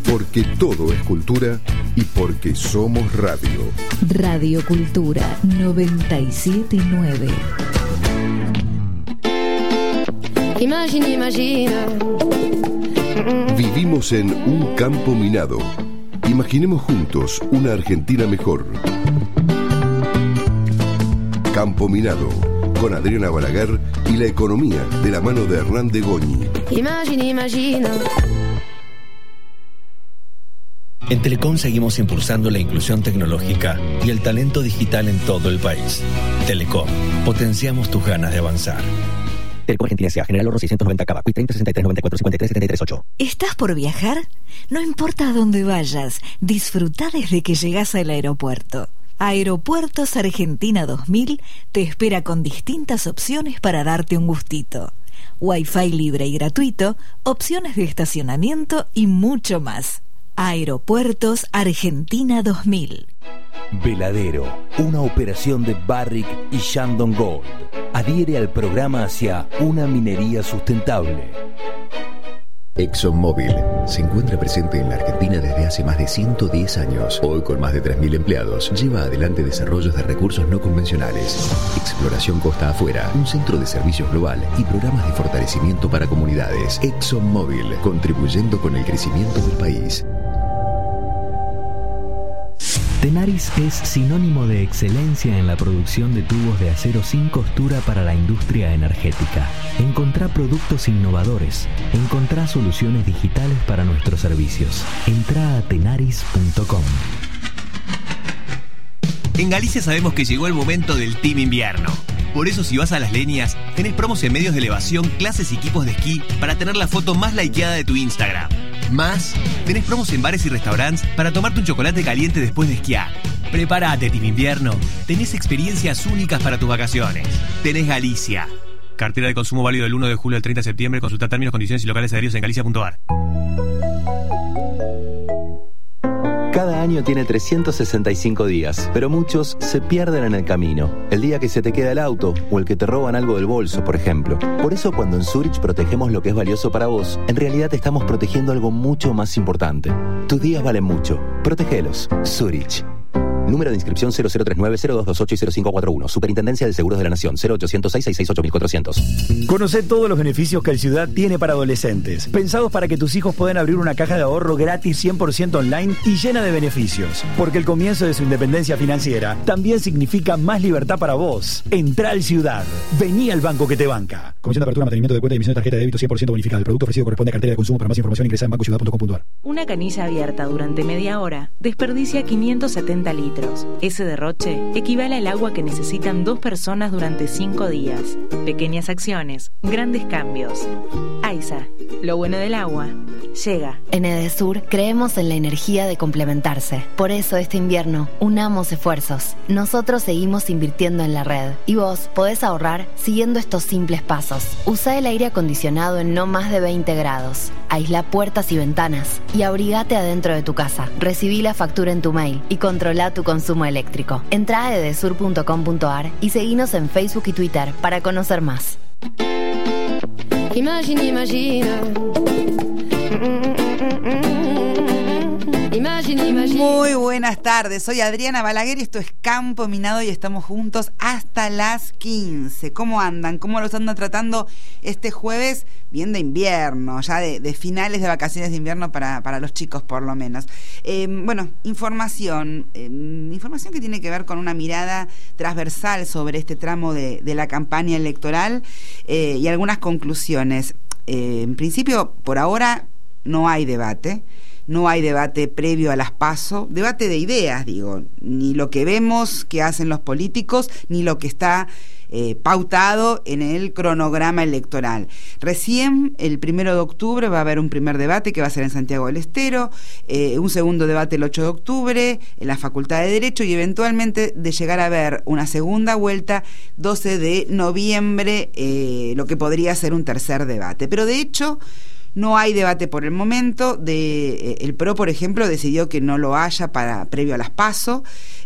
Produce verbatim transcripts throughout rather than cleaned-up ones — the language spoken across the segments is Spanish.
porque todo es cultura y porque somos radio. Radio Cultura noventa y siete nueve. Imagina, imagina. Vivimos en un campo minado. Imaginemos juntos una Argentina mejor. Campo Minado, con Adriana Balaguer y la economía de la mano de Hernán de Goñi. Imagina, imagina. En Telecom seguimos impulsando la inclusión tecnológica y el talento digital en todo el país. Telecom, potenciamos tus ganas de avanzar. Telecom Argentina S A, General Oro seiscientos noventa Cava, Q treinta sesenta y tres noventa y cuatro cincuenta y tres setenta y tres ocho. ¿Estás por viajar? No importa a dónde vayas, disfruta desde que llegas al aeropuerto. Aeropuertos Argentina dos mil te espera con distintas opciones para darte un gustito. Wi-Fi libre y gratuito, opciones de estacionamiento y mucho más. Aeropuertos Argentina dos mil. Veladero, una operación de Barrick y Shandong Gold. Adhiere al programa hacia una minería sustentable. ExxonMobil se encuentra presente en la Argentina desde hace más de ciento diez años. Hoy, con más de tres mil empleados, lleva adelante desarrollos de recursos no convencionales, exploración costa afuera, un centro de servicios global y programas de fortalecimiento para comunidades. ExxonMobil, contribuyendo con el crecimiento del país. Tenaris es sinónimo de excelencia en la producción de tubos de acero sin costura para la industria energética. Encontrá productos innovadores. Encontrá soluciones digitales para nuestros servicios. Entrá a tenaris punto com. En Galicia sabemos que llegó el momento del Team Invierno. Por eso, si vas a Las Leñas, tenés promos en medios de elevación, clases y equipos de esquí para tener la foto más likeada de tu Instagram. Más, tenés promos en bares y restaurantes para tomarte un chocolate caliente después de esquiar. Prepárate, Team Invierno. Tenés experiencias únicas para tus vacaciones. Tenés Galicia. Cartera de consumo válido del uno de julio al treinta de septiembre. Consulta términos, condiciones y locales adheridos en galicia punto a r. Cada año tiene trescientos sesenta y cinco días, pero muchos se pierden en el camino. El día que se te queda el auto o el que te roban algo del bolso, por ejemplo. Por eso, cuando en Zurich protegemos lo que es valioso para vos, en realidad estamos protegiendo algo mucho más importante. Tus días valen mucho. Protégelos. Zurich. Número de inscripción cero cero tres nueve, cero dos dos ocho y cero cinco cuatro uno. Superintendencia de Seguros de la Nación. cero ochocientos seis, seiscientos sesenta y ocho, cuatrocientos. Conocé todos los beneficios que el Ciudad tiene para adolescentes, pensados para que tus hijos puedan abrir una caja de ahorro gratis cien por ciento online y llena de beneficios. Porque el comienzo de su independencia financiera también significa más libertad para vos. Entrá al Ciudad. Vení al banco que te banca. Comisión de apertura, mantenimiento de cuenta y emisión de tarjeta de débito cien por ciento bonificada. El producto ofrecido corresponde a cartera de consumo. Para más información ingresa en banco ciudad punto com punto a r. Una canilla abierta durante media hora desperdicia quinientos setenta litros. Ese derroche equivale al agua que necesitan dos personas durante cinco días. Pequeñas acciones, grandes cambios. AISA, lo bueno del agua, llega. En Edesur creemos en la energía de complementarse. Por eso este invierno unamos esfuerzos. Nosotros seguimos invirtiendo en la red y vos podés ahorrar siguiendo estos simples pasos. Usa el aire acondicionado en no más de veinte grados. Aísla puertas y ventanas y abrigate adentro de tu casa. Recibí la factura en tu mail y controla tu consumo eléctrico. Entrá a edesur punto com punto a r y seguinos en Facebook y Twitter para conocer más. Imagina, imagina. Imagina, imagina. Muy buenas tardes, soy Adriana Balaguer y esto es Campo Minado y estamos juntos hasta las quince. ¿Cómo andan? ¿Cómo los andan tratando este jueves? Bien de invierno, ya de, de finales de vacaciones de invierno para, para los chicos por lo menos. Eh, bueno, información, eh, información que tiene que ver con una mirada transversal sobre este tramo de, de la campaña electoral eh, y algunas conclusiones. Eh, en principio, por ahora, no hay debate. No hay debate previo a las PASO, debate de ideas, digo, ni lo que vemos que hacen los políticos, ni lo que está eh, pautado en el cronograma electoral. Recién, el primero de octubre, va a haber un primer debate que va a ser en Santiago del Estero, eh, un segundo debate el ocho de octubre en la Facultad de Derecho y eventualmente de llegar a haber una segunda vuelta doce de noviembre, eh, lo que podría ser un tercer debate. Pero de hecho, No hay debate por el momento. De, eh, el PRO, por ejemplo, decidió que no lo haya para previo a las PASO.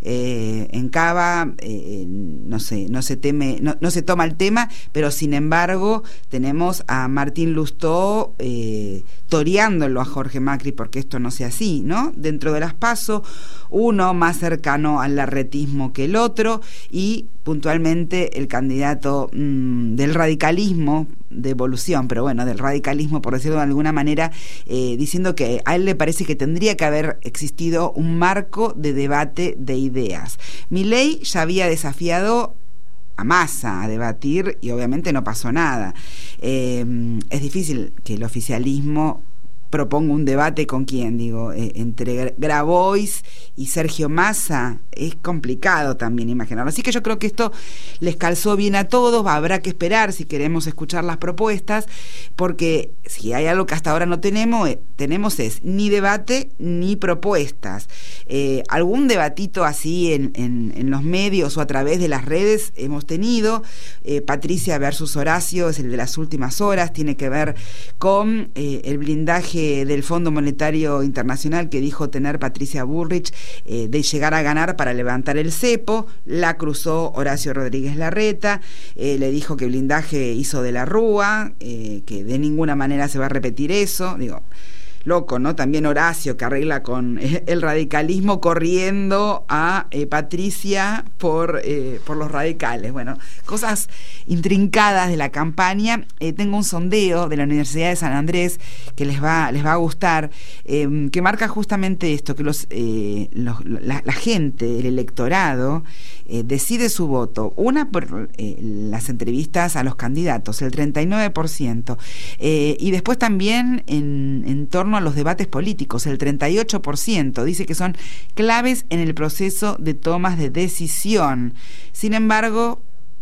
Eh, en Cava eh, no se, no se teme, no, no se toma el tema, pero sin embargo tenemos a Martín Lustó eh, toreándolo a Jorge Macri porque esto no sea así, ¿no? Dentro de las PASO, uno más cercano al larretismo que el otro, y puntualmente el candidato mmm, del radicalismo de evolución, pero bueno, del radicalismo por decirlo de alguna manera, eh, diciendo que a él le parece que tendría que haber existido un marco de debate de ideas. Milei ya había desafiado a Massa a debatir y obviamente no pasó nada. Eh, es difícil que el oficialismo proponga un debate con quién, digo, eh, entre Grabois y Sergio Massa, es complicado también imaginarlo. Así que yo creo que esto les calzó bien a todos, habrá que esperar si queremos escuchar las propuestas, porque si hay algo que hasta ahora no tenemos, eh, tenemos es ni debate ni propuestas. Eh, algún debatito así en, en, en los medios o a través de las redes hemos tenido. eh, Patricia versus Horacio es el de las últimas horas, tiene que ver con eh, el blindaje del Fondo Monetario Internacional que dijo tener Patricia Bullrich eh, de llegar a ganar para levantar el cepo. La cruzó Horacio Rodríguez Larreta, eh, le dijo que blindaje hizo de la Rúa, eh, que de ninguna manera se va a repetir eso. Digo, loco, ¿no? También Horacio, que arregla con el radicalismo corriendo a eh, Patricia por, eh, por los radicales. Bueno, cosas intrincadas de la campaña. Eh, tengo un sondeo de la Universidad de San Andrés que les va, les va a gustar, eh, que marca justamente esto, que los, eh, los la, la gente, el electorado, eh, decide su voto. Una por eh, las entrevistas a los candidatos, el treinta y nueve por ciento, eh, y después también en, en torno a los debates políticos, el treinta y ocho por ciento dice que son claves en el proceso de tomas de decisión. Sin embargo,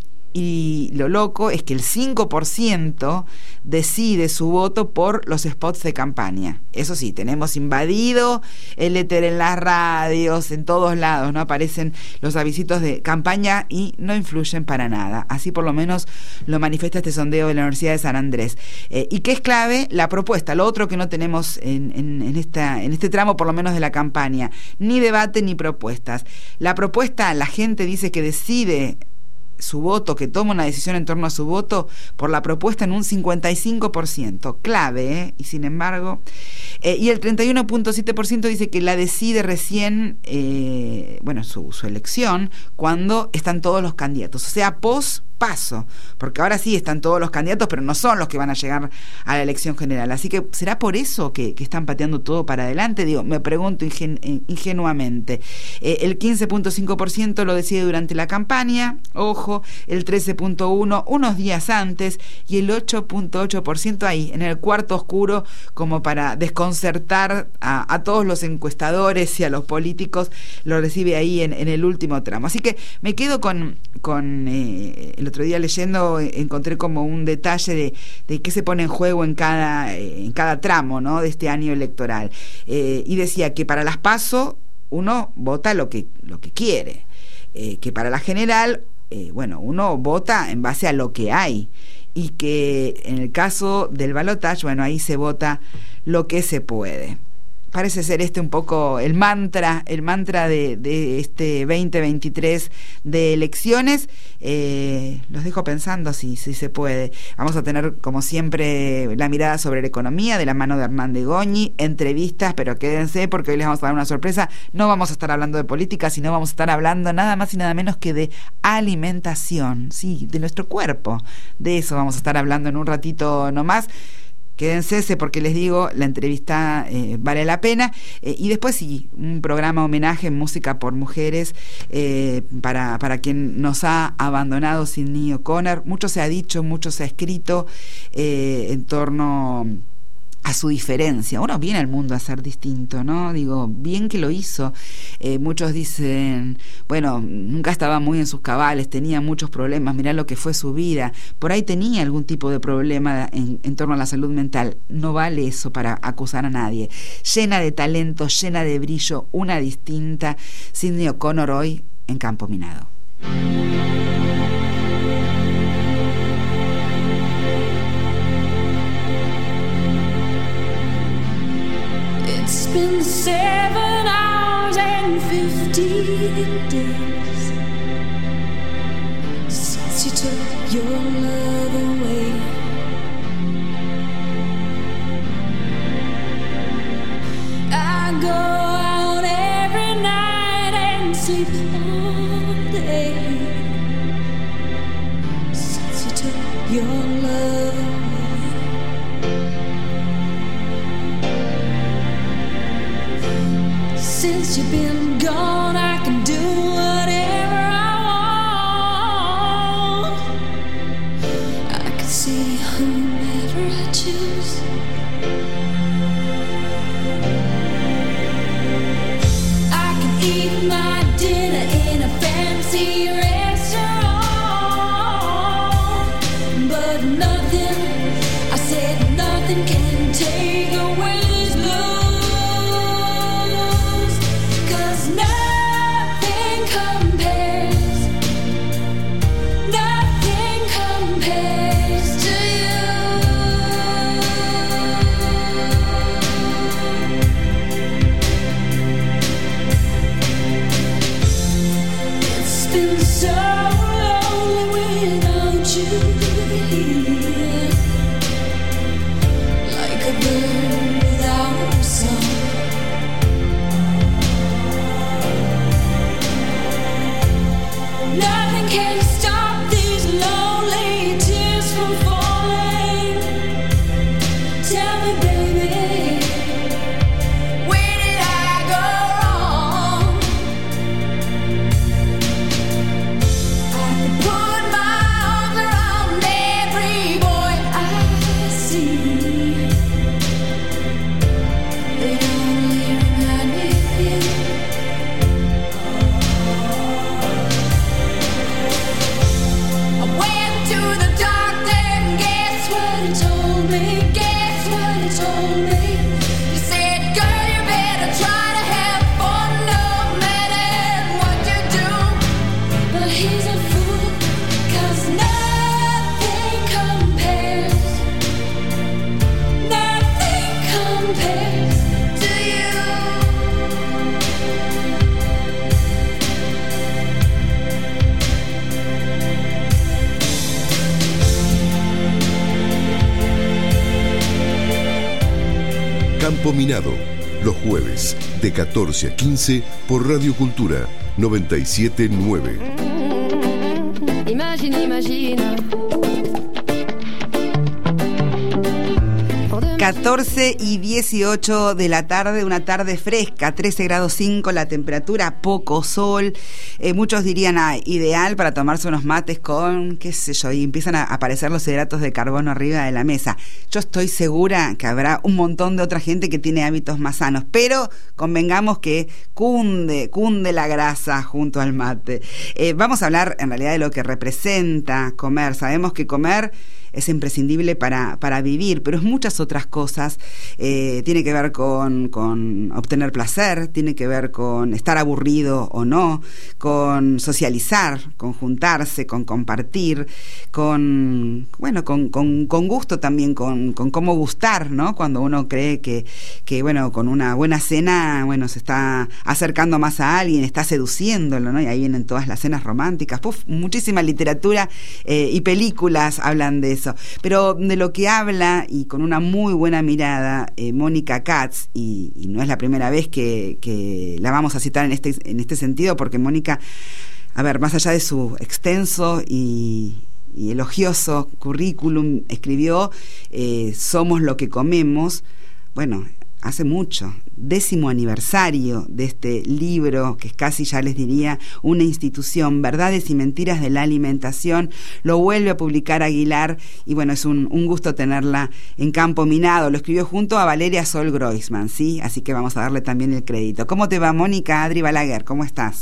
y lo loco es que el cinco por ciento decide su voto por los spots de campaña. Eso sí, tenemos invadido el éter en las radios, en todos lados, ¿no? Aparecen los avisitos de campaña y no influyen para nada. Así por lo menos lo manifiesta este sondeo de la Universidad de San Andrés. Eh, y que es clave la propuesta, lo otro que no tenemos en, en, en, esta, en este tramo por lo menos de la campaña, ni debate ni propuestas. La propuesta, la gente dice que decide su voto, que toma una decisión en torno a su voto por la propuesta en un cincuenta y cinco por ciento, clave, ¿eh? Y sin embargo, eh, y el treinta y uno punto siete por ciento dice que la decide recién, eh, bueno, su, su elección, cuando están todos los candidatos, o sea, post paso, porque ahora sí están todos los candidatos, pero no son los que van a llegar a la elección general. Así que, ¿será por eso que, que están pateando todo para adelante? Digo, me pregunto ingen, ingenuamente. Eh, el quince punto cinco por ciento lo decide durante la campaña, ojo, el trece punto uno por ciento unos días antes, y el ocho punto ocho por ciento ahí, en el cuarto oscuro, como para desconcertar a, a todos los encuestadores y a los políticos, lo recibe ahí en, en el último tramo. Así que me quedo con, con eh, el otro día leyendo, encontré como un detalle de, de qué se pone en juego en cada, en cada tramo, ¿no?, de este año electoral. Eh, y decía que para las PASO uno vota lo que, lo que quiere, eh, que para la general, eh, bueno, uno vota en base a lo que hay, y que en el caso del balotaje, bueno, ahí se vota lo que se puede. Parece ser este un poco el mantra, el mantra de, de este veinte veintitrés de elecciones. Eh, los dejo pensando si, si se puede. Vamos a tener, como siempre, la mirada sobre la economía de la mano de Hernán de Goñi, entrevistas, pero quédense porque hoy les vamos a dar una sorpresa. No vamos a estar hablando de política, sino vamos a estar hablando nada más y nada menos que de alimentación, sí, de nuestro cuerpo. De eso vamos a estar hablando en un ratito nomás. Quédense porque les digo, la entrevista eh, vale la pena. Eh, y después sí, un programa homenaje en Música por Mujeres eh, para, para quien nos ha abandonado, Sidney O'Connor. Mucho se ha dicho, mucho se ha escrito eh, en torno a su diferencia. Uno viene al mundo a ser distinto, ¿no? Digo, bien que lo hizo. Eh, muchos dicen, bueno, nunca estaba muy en sus cabales, tenía muchos problemas, mirá lo que fue su vida. Por ahí tenía algún tipo de problema en, en torno a la salud mental. No vale eso para acusar a nadie. Llena de talento, llena de brillo, una distinta. Sidney O'Connor hoy en Campo Minado. been seven hours and fifteen days since you took your love away. I go out every night and sleep all day since you took your love away. Since you've been gone, I can do whatever I want. I can see whomever I choose. I can eat my dinner in a fancy restaurant, but nothing, I said nothing can take away these blues. Nothing compares, nothing compares to you. It's been so lonely without you here, like a bird without a song. Nothing can stop these lonely tears from falling. Tell me, baby, where did I go wrong? I could put my arms around every boy I see. They only remind me of you. Campo Minado, los jueves de catorce a quince por Radio Cultura noventa y siete nueve. Imagine, imagine. catorce y dieciocho de la tarde, una tarde fresca, trece grados cinco la temperatura, poco sol. Eh, muchos dirían, ah, ideal para tomarse unos mates con, qué sé yo, y empiezan a aparecer los hidratos de carbono arriba de la mesa. Yo estoy segura que habrá un montón de otra gente que tiene hábitos más sanos, pero convengamos que cunde, cunde la grasa junto al mate. Eh, vamos a hablar en realidad de lo que representa comer. Sabemos que comer es imprescindible para, para vivir, pero es muchas otras cosas. Eh, tiene que ver con, con obtener placer, tiene que ver con estar aburrido o no, con socializar, con juntarse, con compartir, con, bueno, con, con, con gusto también, con, con cómo gustar, ¿no? Cuando uno cree que, que, bueno, con una buena cena, bueno, se está acercando más a alguien, está seduciéndolo, ¿no? Y ahí vienen todas las cenas románticas. Puf, muchísima literatura eh, y películas hablan de eso. Pero de lo que habla, y con una muy buena mirada, eh, Mónica Katz, y, y no es la primera vez que, que la vamos a citar en este, en este sentido, porque Mónica, a ver, más allá de su extenso y, y elogioso currículum, escribió eh, Somos lo que comemos, bueno, hace mucho, décimo aniversario de este libro, que es casi, ya les diría, una institución, Verdades y Mentiras de la Alimentación. Lo vuelve a publicar Aguilar, y bueno, es un, un gusto tenerla en Campo Minado. Lo escribió junto a Valeria Sol Groisman, ¿sí? Así que vamos a darle también el crédito. ¿Cómo te va, Mónica? Adri Balaguer, ¿cómo estás?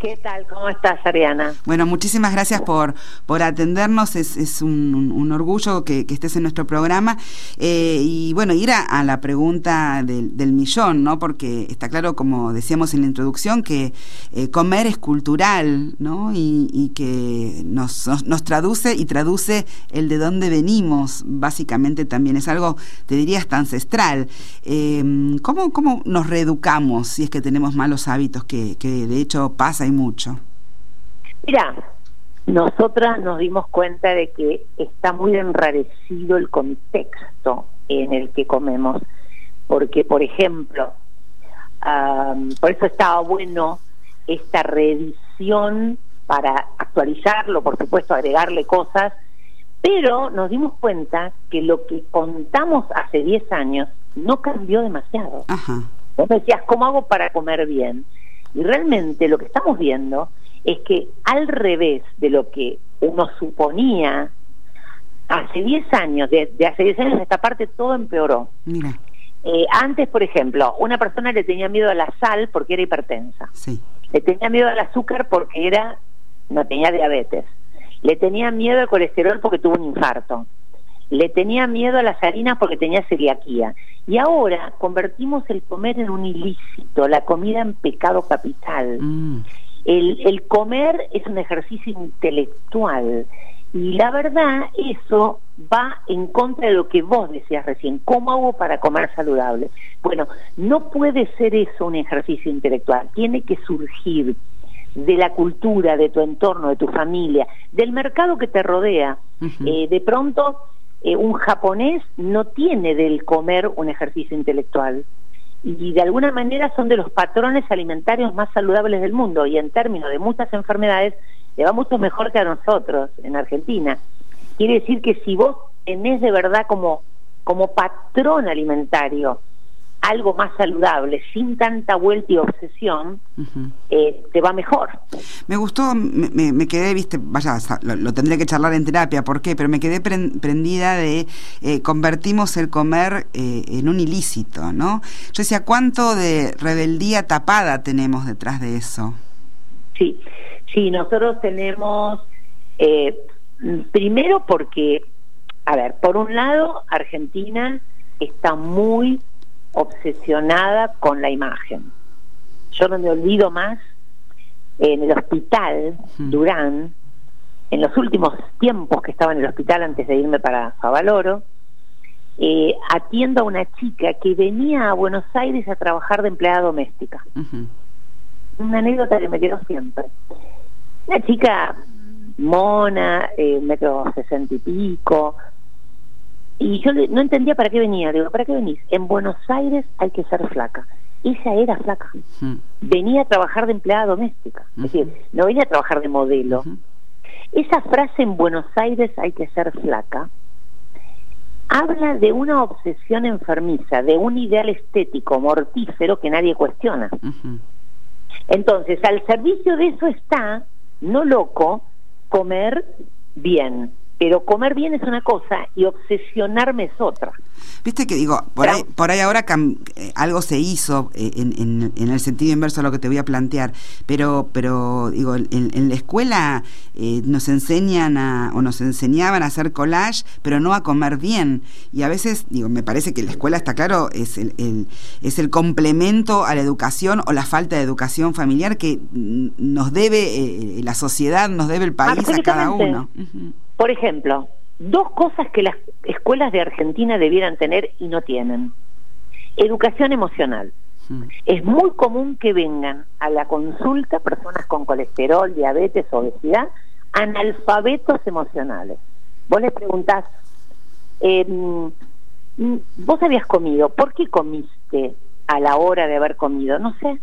¿Qué tal? ¿Cómo estás, Ariana? Bueno, muchísimas gracias por, por atendernos. Es, es un, un orgullo que, que estés en nuestro programa. Eh, y bueno, ir a, a la pregunta del, del millón, ¿no? Porque está claro, como decíamos en la introducción, que eh, comer es cultural, ¿no? Y, y que nos, nos, nos traduce y traduce el de dónde venimos. Básicamente también es algo, te diría, hasta ancestral. Eh, ¿cómo, ¿Cómo nos reeducamos si es que tenemos malos hábitos, que, que de hecho pasa y mucho? Mira, nosotras nos dimos cuenta de que está muy enrarecido el contexto en el que comemos, porque, por ejemplo, um, por eso estaba bueno esta reedición para actualizarlo, por supuesto, agregarle cosas, pero nos dimos cuenta que lo que contamos hace diez años no cambió demasiado. Ajá. Vos me decías, ¿cómo hago para comer bien? Y realmente lo que estamos viendo es que, al revés de lo que uno suponía, hace diez años, de, de hace diez años esta parte todo empeoró. Mira. Eh, antes, por ejemplo, una persona le tenía miedo a la sal porque era hipertensa. Sí. Le tenía miedo al azúcar porque era no tenía diabetes. Le tenía miedo al colesterol porque tuvo un infarto. Le tenía miedo a las harinas porque tenía celiaquía. Y ahora convertimos el comer en un ilícito, la comida en pecado capital. Mm. El, el comer es un ejercicio intelectual. Y la verdad, eso va en contra de lo que vos decías recién. ¿Cómo hago para comer saludable? Bueno, no puede ser eso un ejercicio intelectual. Tiene que surgir de la cultura, de tu entorno, de tu familia, del mercado que te rodea. Uh-huh. Eh, de pronto, eh, un japonés no tiene del comer un ejercicio intelectual. Y de alguna manera son de los patrones alimentarios más saludables del mundo. Y en términos de muchas enfermedades, le va mucho mejor que a nosotros en Argentina. Quiere decir que si vos tenés de verdad como, como patrón alimentario algo más saludable, sin tanta vuelta y obsesión, uh-huh. eh, te va mejor. Me gustó, me, me, me quedé, viste, vaya, lo, lo tendré que charlar en terapia, ¿por qué? Pero me quedé pre- prendida de eh, convertimos el comer eh, en un ilícito, ¿no? Yo decía, ¿cuánto de rebeldía tapada tenemos detrás de eso? Sí, sí, nosotros tenemos, eh, primero porque, a ver, por un lado, Argentina está muy obsesionada con la imagen. Yo no me olvido más, en el hospital hmm. Durán, en los últimos tiempos que estaba en el hospital antes de irme para Favaloro, eh, atiendo a una chica que venía a Buenos Aires a trabajar de empleada doméstica. Uh-huh. Una anécdota que me quedó siempre. Una chica mona, eh, metro sesenta y pico, y yo no entendía para qué venía. Digo, ¿para qué venís? En Buenos Aires hay que ser flaca. Ella era flaca. Uh-huh. Venía a trabajar de empleada doméstica. Uh-huh. Es decir, no venía a trabajar de modelo. Uh-huh. Esa frase, en Buenos Aires hay que ser flaca, habla de una obsesión enfermiza, de un ideal estético mortífero que nadie cuestiona. Uh-huh. Entonces, al servicio de eso está, no loco, comer bien. Pero comer bien es una cosa y obsesionarme es otra. Viste que digo, por ahí, por ahí ahora cam- eh, algo se hizo eh, en, en, en el sentido inverso a lo que te voy a plantear, pero pero digo, en, en la escuela eh, nos enseñan a, o nos enseñaban a hacer collage, pero no a comer bien. Y a veces, digo, me parece que la escuela, está claro, es el, el, es el complemento a la educación o la falta de educación familiar que nos debe eh, la sociedad, nos debe el país a cada uno. Uh-huh. Por ejemplo, dos cosas que las escuelas de Argentina debieran tener y no tienen. Educación emocional. Hmm. Es muy común que vengan a la consulta personas con colesterol, diabetes, obesidad, analfabetos emocionales. Vos les preguntás, eh, ¿vos habías comido? ¿Por qué comiste a la hora de haber comido? No sé.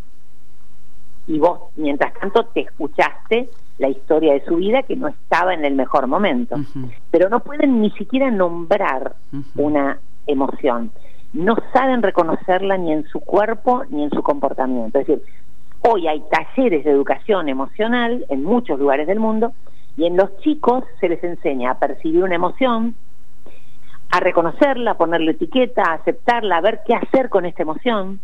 Y vos, mientras tanto, te escuchaste la historia de su vida, que no estaba en el mejor momento. Uh-huh. Pero no pueden ni siquiera nombrar uh-huh. una emoción. No saben reconocerla ni en su cuerpo ni en su comportamiento. Es decir, hoy hay talleres de educación emocional en muchos lugares del mundo, y en los chicos se les enseña a percibir una emoción, a reconocerla, a ponerle etiqueta, a aceptarla, a ver qué hacer con esta emoción.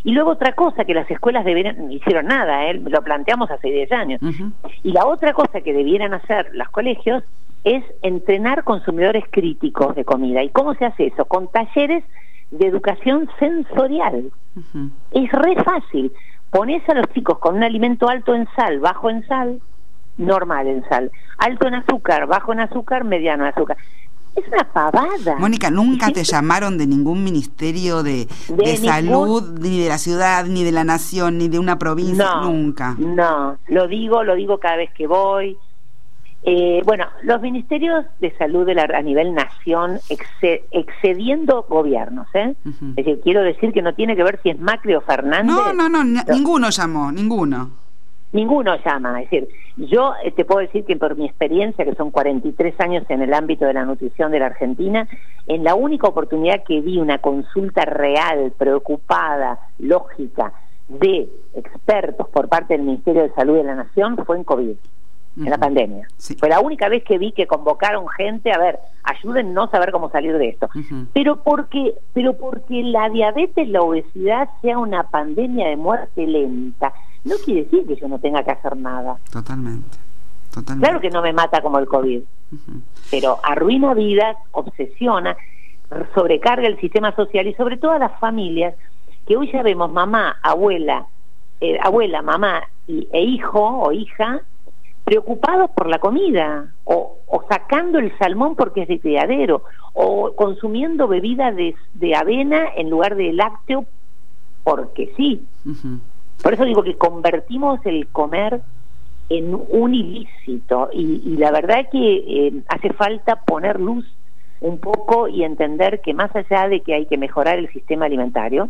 Y luego otra cosa que las escuelas deberían, hicieron nada, ¿eh? Lo planteamos hace diez años. Uh-huh. Y la otra cosa que debieran hacer los colegios es entrenar consumidores críticos de comida. ¿Y cómo se hace eso? Con talleres de educación sensorial. Uh-huh. Es re fácil. Ponés a los chicos con un alimento alto en sal, bajo en sal, normal en sal, alto en azúcar, bajo en azúcar, mediano en azúcar. Es una pavada. Mónica, ¿nunca te llamaron de ningún ministerio de, de, de salud, ningún... ni de la ciudad, ni de la nación, ni de una provincia? No, nunca. No, lo digo, lo digo cada vez que voy. Eh, bueno, los ministerios de salud de la, a nivel nación exce, excediendo gobiernos, ¿eh? Uh-huh. Es decir, quiero decir que no tiene que ver si es Macri o Fernández. No, no, no, no. ninguno llamó, ninguno. Ninguno llama, es decir, yo eh, te puedo decir que por mi experiencia, que son cuarenta y tres años en el ámbito de la nutrición de la Argentina, en la única oportunidad que vi una consulta real, preocupada, lógica, de expertos por parte del Ministerio de Salud de la Nación fue en COVID, uh-huh. en la pandemia. Sí. Fue la única vez que vi que convocaron gente, a ver, ayúdennos a ver cómo salir de esto. Uh-huh. Pero porque, pero porque la diabetes, la obesidad sea una pandemia de muerte lenta, no quiere decir que yo no tenga que hacer nada. Totalmente, totalmente. Claro que no me mata como el COVID, uh-huh. pero arruina vidas, obsesiona, sobrecarga el sistema social y sobre todo a las familias, que hoy ya vemos mamá, abuela, eh, abuela, mamá y, e hijo o hija preocupados por la comida, o, o sacando el salmón porque es de criadero, o consumiendo bebida de, de avena en lugar de lácteo porque sí. Uh-huh. Por eso digo que convertimos el comer en un ilícito y, y la verdad es que eh, hace falta poner luz un poco y entender que más allá de que hay que mejorar el sistema alimentario,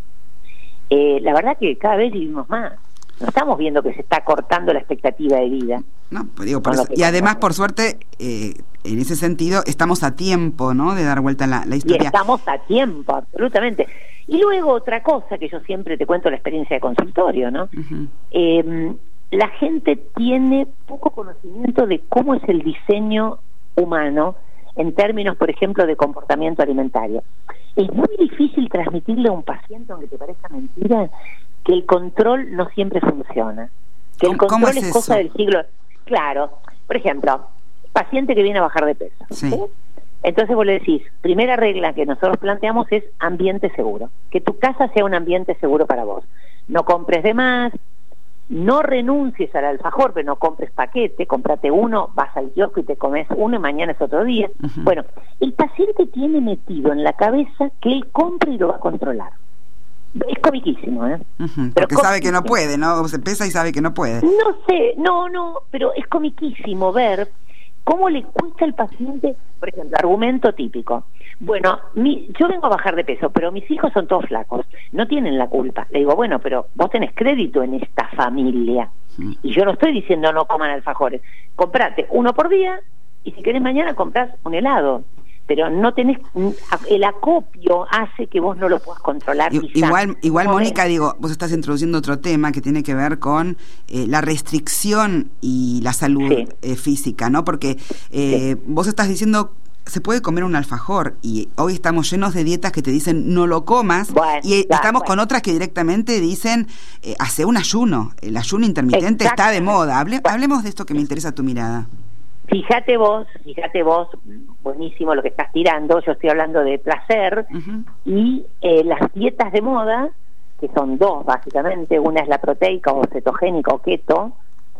eh, la verdad que cada vez vivimos más. No estamos viendo que se está cortando la expectativa de vida. No, pues digo, por eso. Y además, por suerte, eh, en ese sentido, estamos a tiempo, ¿no?, de dar vuelta la, la historia. Y estamos a tiempo, absolutamente. Y luego otra cosa que yo siempre te cuento la experiencia de consultorio, ¿no? Uh-huh. Eh, la gente tiene poco conocimiento de cómo es el diseño humano en términos, por ejemplo, de comportamiento alimentario. Es muy difícil transmitirle a un paciente, aunque te parezca mentira, que el control no siempre funciona. Que el control es, es cosa del siglo... Claro, por ejemplo, paciente que viene a bajar de peso. Sí. ¿Sí? Entonces vos le decís, primera regla que nosotros planteamos es ambiente seguro. Que tu casa sea un ambiente seguro para vos. No compres de más, no renuncies al alfajor, pero no compres paquete, cómprate uno, vas al kiosco y te comes uno y mañana es otro día. Uh-huh. Bueno, el paciente tiene metido en la cabeza que él compra y lo va a controlar. Es comiquísimo, ¿eh? Uh-huh, porque sabe que no puede, ¿no? Se pesa y sabe que no puede. No sé, no, no, pero es comiquísimo ver cómo le cuesta al paciente, por ejemplo, argumento típico. Bueno, mi, yo vengo a bajar de peso, pero mis hijos son todos flacos, no tienen la culpa. Le digo, bueno, pero vos tenés crédito en esta familia. Uh-huh. Y yo no estoy diciendo no coman alfajores. Comprate uno por día y si querés mañana comprás un helado. Pero no tenés, el acopio hace que vos no lo puedas controlar. I, igual, igual Mónica, digo, vos estás introduciendo otro tema que tiene que ver con eh, la restricción y la salud sí. eh, física, ¿no? Porque eh, sí. vos estás diciendo, se puede comer un alfajor, y hoy estamos llenos de dietas que te dicen no lo comas, bueno, y ya, estamos bueno. con otras que directamente dicen eh, hace un ayuno, el ayuno intermitente Exacto. está de moda. Hable, hablemos de esto que me interesa tu mirada. Fíjate vos, fíjate vos, buenísimo lo que estás tirando, yo estoy hablando de placer, uh-huh. y eh, las dietas de moda, que son dos básicamente, una es la proteica o cetogénica o keto,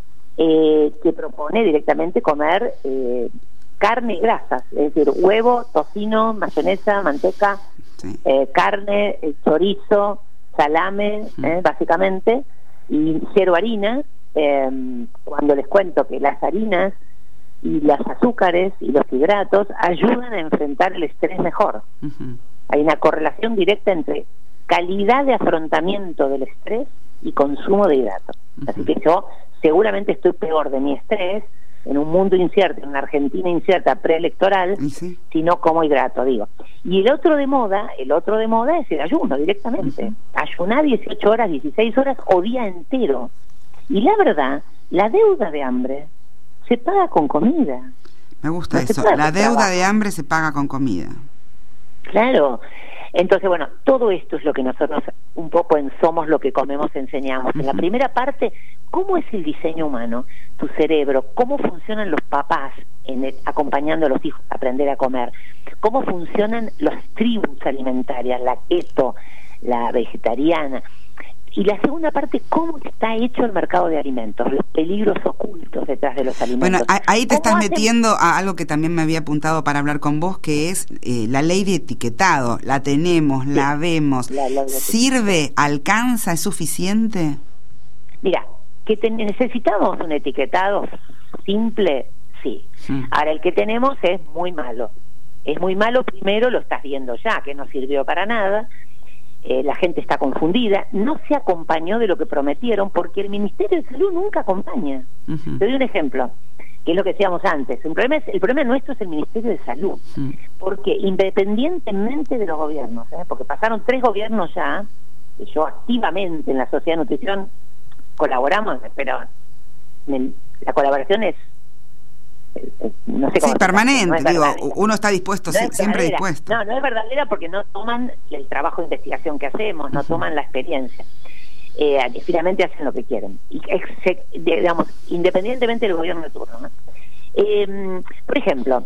eh, que propone directamente comer eh, carne y grasas, es decir, huevo, tocino, mayonesa, manteca, sí. eh, carne, eh, chorizo, salame, uh-huh. eh, básicamente, y cero harina. Eh, cuando les cuento que las harinas y los azúcares y los hidratos ayudan a enfrentar el estrés mejor. Uh-huh. Hay una correlación directa entre calidad de afrontamiento del estrés y consumo de hidratos. Uh-huh. Así que yo seguramente estoy peor de mi estrés en un mundo incierto, en una Argentina incierta preelectoral, ¿sí? si no como hidrato, digo. Y el otro de moda, el otro de moda es el ayuno directamente. Uh-huh. Ayunar dieciocho horas, dieciséis horas o día entero. Y la verdad, la deuda de hambre se paga con comida. Me gusta no eso, la deuda trabajo. de hambre se paga con comida. Claro. Entonces, bueno, todo esto es lo que nosotros un poco Sopo en Somos lo que comemos, enseñamos. En la primera parte, ¿cómo es el diseño humano? Tu cerebro, ¿cómo funcionan los papás en el, acompañando a los hijos a aprender a comer? ¿Cómo funcionan las tribus alimentarias, la keto, la vegetariana? Y la segunda parte, ¿cómo está hecho el mercado de alimentos? Los peligros ocultos detrás de los alimentos. Bueno, a- ahí te estás hacen? metiendo a algo que también me había apuntado para hablar con vos, que es eh, la ley de etiquetado. La tenemos, sí. la vemos. La ley de ¿Sirve? ¿Alcanza? ¿Es suficiente? Mira, que te- necesitamos un etiquetado simple, sí. Mm. Ahora, el que tenemos es muy malo. Es muy malo, primero lo estás viendo ya, que no sirvió para nada. Eh, la gente está confundida, no se acompañó de lo que prometieron, porque el Ministerio de Salud nunca acompaña. Uh-huh. Te doy un ejemplo, que es lo que decíamos antes. El problema, es, el problema nuestro es el Ministerio de Salud, uh-huh. porque independientemente de los gobiernos, ¿eh? porque pasaron tres gobiernos ya, y yo activamente en la Sociedad de Nutrición colaboramos, pero me, la colaboración es no sé cómo sí, permanente, no es digo, verdadera. Uno está dispuesto, no sí, siempre verdadera. dispuesto. No, no es verdadera porque no toman el trabajo de investigación que hacemos, no uh-huh. toman la experiencia. Eh, finalmente hacen lo que quieren. Y, ex, digamos, independientemente del gobierno de turno, ¿no? Eh, por ejemplo,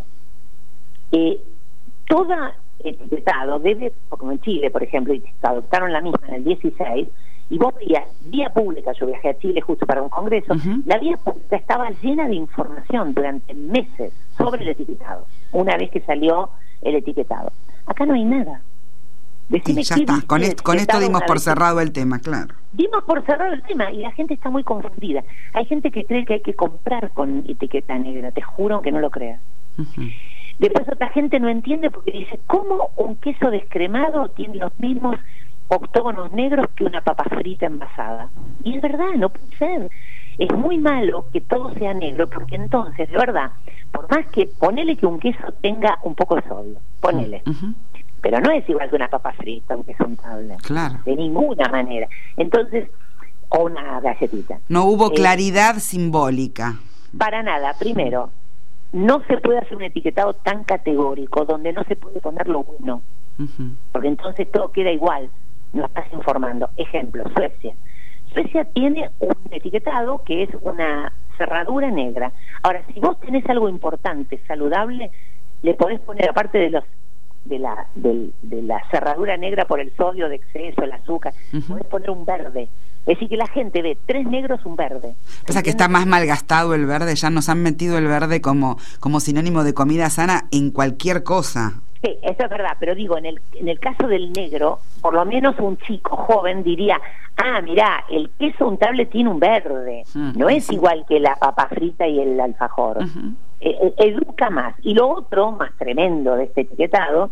eh, toda etiquetado debe, como en Chile, por ejemplo, y adoptaron la misma en el dieciséis, y vos veías, vía pública, yo viajé a Chile justo para un congreso, uh-huh. la vía pública estaba llena de información durante meses sobre el etiquetado, una vez que salió el etiquetado. Acá no hay nada. Decime sí, ya está, con, est- con esto dimos por cerrado el tema, claro. Dimos por cerrado el tema y la gente está muy confundida. Hay gente que cree que hay que comprar con etiqueta negra, te juro que no lo creas. Uh-huh. Después otra gente no entiende porque dice, ¿cómo un queso descremado tiene los mismos octógonos negros que una papa frita envasada? Y es verdad, no puede ser. Es muy malo que todo sea negro, porque entonces, de verdad, por más que ponele que un queso tenga un poco de sodio, ponele, uh-huh. pero no es igual que una papa frita, un queso untable, claro. de ninguna manera. Entonces, o una galletita. No hubo eh, claridad simbólica. Para nada. Primero, no se puede hacer un etiquetado tan categórico donde no se puede poner lo bueno, uh-huh. porque entonces todo queda igual. No estás informando. Ejemplo, Suecia. Suecia tiene un etiquetado que es una cerradura negra. Ahora, si vos tenés algo importante, saludable, le podés poner, aparte de los de la de, de la cerradura negra por el sodio de exceso, el azúcar, uh-huh. podés poner un verde. Es decir, que la gente ve tres negros, un verde. O sea, que está más malgastado el verde, ya nos han metido el verde como, como sinónimo de comida sana en cualquier cosa. Sí, eso es verdad, pero digo, en el en el caso del negro, por lo menos un chico joven diría, ah, mirá, el queso untable tiene un verde, uh-huh. no es sí. igual que la papa frita y el alfajor. Uh-huh. Eh, educa más. Y lo otro, más tremendo de este etiquetado,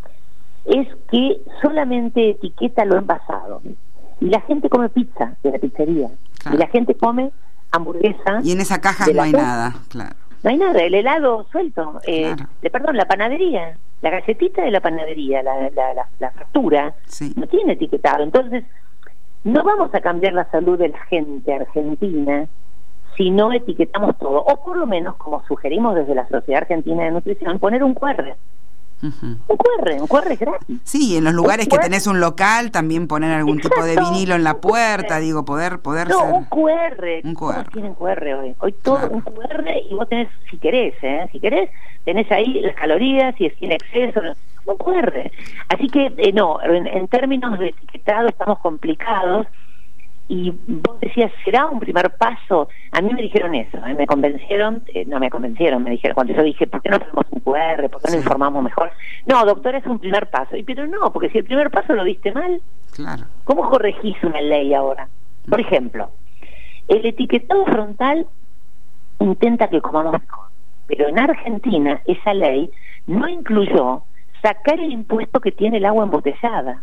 es que solamente etiqueta lo envasado. Y la gente come pizza de la pizzería, claro. y la gente come hamburguesa. Y en esa caja no hay pizza. Nada, claro. No hay nada, el helado suelto, eh, claro. de, perdón, la panadería, la galletita de la panadería, la, la, la, la factura, sí. no tiene etiquetado. Entonces, no vamos a cambiar la salud de la gente argentina si no etiquetamos todo, o por lo menos, como sugerimos desde la Sociedad Argentina de Nutrición, poner un Q R. Uh-huh. Un Q R, un Q R es gratis. Sí, en los lugares que tenés un local también poner algún Exacto. tipo de vinilo en la puerta, digo, poder poder no, ser... un Q R. Un Q R. Todos tienen Q R hoy. Hoy todo claro. un Q R y vos tenés, si querés, ¿eh? si querés, tenés ahí las calorías, si es tiene exceso, un Q R. Así que, eh, no, en, en términos de etiquetado estamos complicados. Y vos decías, ¿será un primer paso? A mí me dijeron eso, ¿eh? me convencieron, eh, no me convencieron, me dijeron, cuando yo dije, ¿por qué no tenemos un Q R? ¿Por qué no sí. informamos mejor? No, doctora, es un primer paso. Y pero no, porque si el primer paso lo diste mal, claro. ¿cómo corregís una ley ahora? Por ejemplo, el etiquetado frontal intenta que comamos mejor, pero en Argentina esa ley no incluyó sacar el impuesto que tiene el agua embotellada.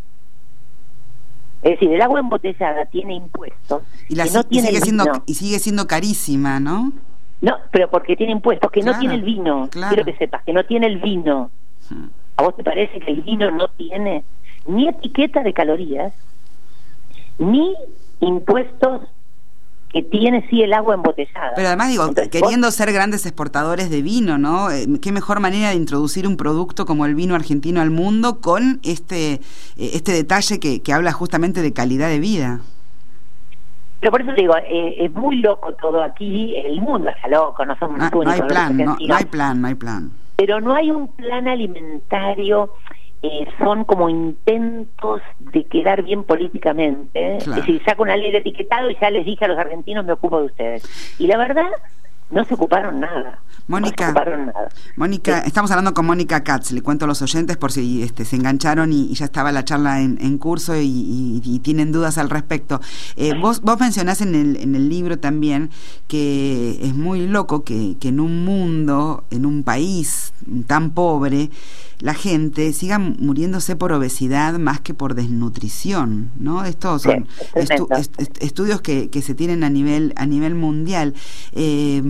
Es decir, el agua embotellada tiene impuestos y, la, que no y tiene sigue el siendo vino. Y sigue siendo carísima, ¿no? No, pero porque tiene impuestos que claro, no tiene el vino. Claro. Quiero que sepas que no tiene el vino. Hmm. ¿A vos te parece que el vino no tiene ni etiqueta de calorías, ni impuestos que tiene sí el agua embotellada. Pero además digo, Entonces, queriendo vos, ser grandes exportadores de vino, ¿no? Eh, qué mejor manera de introducir un producto como el vino argentino al mundo con este eh, este detalle que, que habla justamente de calidad de vida. pero por eso digo, eh, es muy loco todo aquí, el mundo está loco, no somos No, los no únicos. hay los plan, no, argentinos. no hay plan, no hay plan. Pero no hay un plan alimentario, eh, son como intentos de quedar bien políticamente. Claro. Es decir, saco una ley de etiquetado y ya les dije a los argentinos, me ocupo de ustedes. Y la verdad, no se ocuparon nada. Mónica, no se ocuparon nada. Mónica, Sí. estamos hablando con Mónica Katz, le cuento a los oyentes por si este, se engancharon y, y ya estaba la charla en, en curso y, y, y tienen dudas al respecto. Eh, vos, vos mencionás en el, en el libro también que es muy loco que, que en un mundo, en un país tan pobre, la gente siga muriéndose por obesidad más que por desnutrición, ¿no? Estos son Sí, es estu- tremendo. est- estudios que, que se tienen a nivel, a nivel mundial. Eh,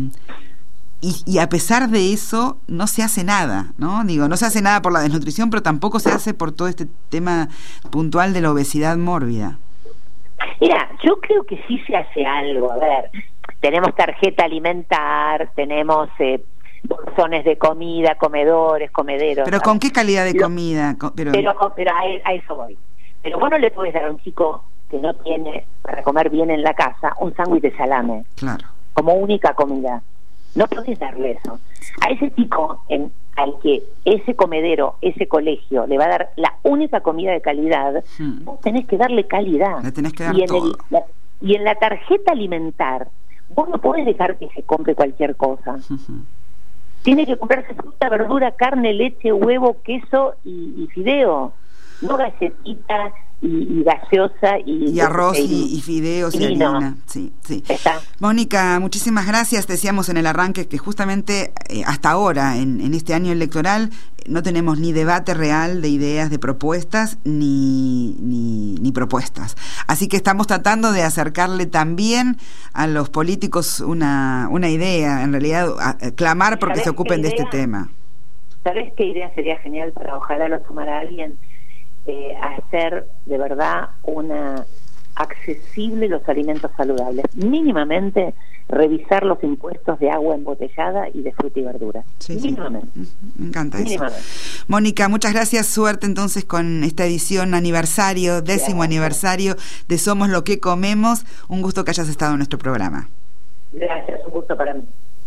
Y, y a pesar de eso no se hace nada, ¿no? Digo, no se hace nada por la desnutrición, pero tampoco se hace por todo este tema puntual de la obesidad mórbida. Mira, yo creo que sí se hace algo. A ver, tenemos tarjeta alimentar, tenemos eh, bolsones de comida, comedores, comederos. Pero ¿con qué calidad de Lo- comida? Co- Pero, Pero, pero a, a eso voy. Pero vos no le puedes dar a un chico que no tiene para comer bien en la casa un sándwich de salame claro. como única comida. No podés darle eso. A ese chico en, al que ese comedero, ese colegio le va a dar la única comida de calidad, Hmm. vos tenés que darle calidad. Le tenés que dar y en todo. el- la, y en la tarjeta alimentar, vos no podés dejar que se compre cualquier cosa. Tiene que comprarse fruta, verdura, carne, leche, huevo, queso y, y fideo. No galletita y, y gaseosa y, Y arroz y, y, y fideos y y vino. harina. Sí, sí. Está. Mónica, muchísimas gracias. Decíamos en el arranque que justamente eh, hasta ahora, en, en este año electoral, no tenemos ni debate real de ideas, de propuestas, ni, ni, ni propuestas. Así que estamos tratando de acercarle también a los políticos una, una idea, en realidad, a, a clamar porque ¿Sabés se ocupen qué de este idea? tema. ¿Sabes qué idea sería genial para ojalá lo tomara alguien? Eh, hacer de verdad una accesible los alimentos saludables. Mínimamente revisar los impuestos de agua embotellada y de fruta y verdura. Sí, sí. Mínimamente. Me encanta eso. Mínimamente. Mónica, muchas gracias. Suerte entonces con esta edición aniversario, décimo Gracias. aniversario de Somos lo que comemos. Un gusto que hayas estado en nuestro programa. Gracias, un gusto para mí.